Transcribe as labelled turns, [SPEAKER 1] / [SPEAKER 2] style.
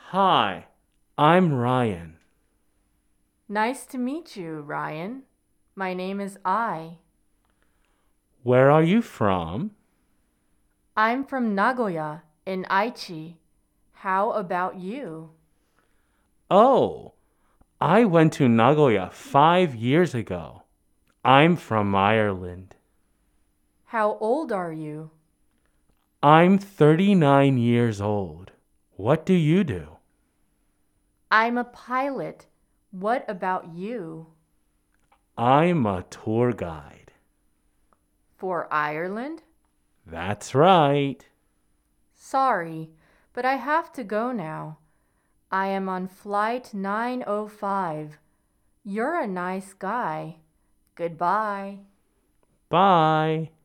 [SPEAKER 1] Hi, I'm Ryan.
[SPEAKER 2] Nice to meet you, Ryan. My name is Ai.
[SPEAKER 1] Where are you from?
[SPEAKER 2] I'm from Nagoya in Aichi. How about you?
[SPEAKER 1] Oh, I went to Nagoya 5 years ago. I'm from Ireland.
[SPEAKER 2] How old are you?
[SPEAKER 1] I'm 39 years old. What do you do?
[SPEAKER 2] I'm a pilot. What about you?
[SPEAKER 1] I'm a tour guide.
[SPEAKER 2] For Ireland?
[SPEAKER 1] That's right.
[SPEAKER 2] Sorry, but I have to go now. I am on flight 905. You're a nice guy. Goodbye.
[SPEAKER 1] Bye.